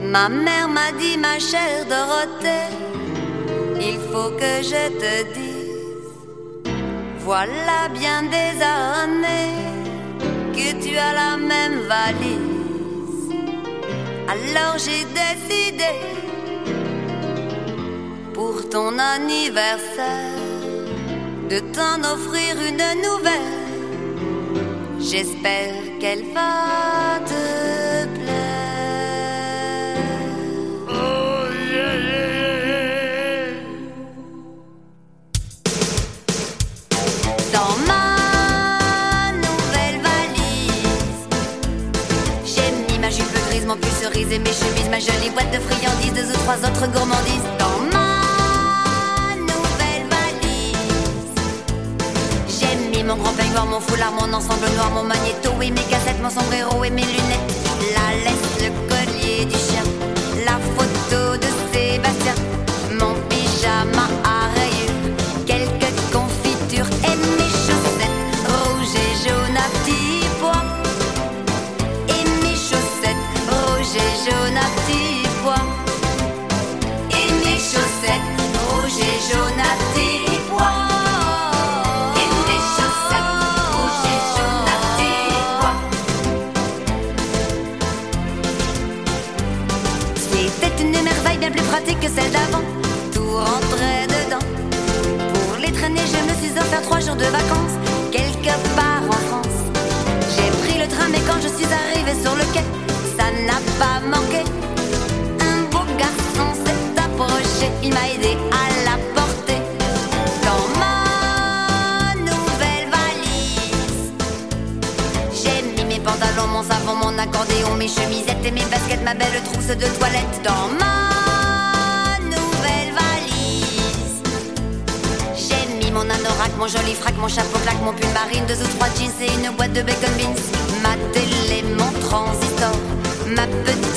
Ma mère m'a dit, ma chère Dorothée, il faut que je te dise, voilà bien des années que tu as la même valise. Alors j'ai décidé, pour ton anniversaire, de t'en offrir une nouvelle. J'espère qu'elle va te plaire. Oh yeah, yeah. Dans ma nouvelle valise, j'ai mis ma jupe grise, mon pull cerise et mes chemises, ma jolie boîte de friandises, 2 ou 3 autres gourmandises. Dans ma nouvelle valise, j'ai mis mon grand peignoir, mon foulard, mon ensemble noir, mon magnéto et mes cassettes, mon sombrero et mes lunettes, la laisse, le collier du chien, la photo de Sébastien, mon pyjama à rayures, quelques confitures et mes chaussettes rouges et jaunes à petits pois. Et mes chaussettes rouges et jaunes à petits pois. Et mes chaussettes rouges et jaunes à petits pois. Et mes chaussettes rouges et jaunes à petits pois. C'était une merveille bien plus pratique que celle d'avant. Tout rentrait dedans. Pour les traîner, je me suis offert 3 jours de vacances, quelque part en France. J'ai pris le train, mais quand je suis arrivée sur le quai, ça n'a pas manqué. Un beau garçon s'est approché, il m'a aidé à la porter. Dans ma nouvelle valise, j'ai mis mes pantalons, mon savon, mon accordéon, mes chemisettes et mes baskets, ma belle trousse de toilette. Dans ma nouvelle valise, j'ai mis mon anorak, mon joli frac, mon chapeau plaque, mon pull marine, 2 ou 3 jeans et une boîte de bacon beans, ma télé, mon transistor, ma petite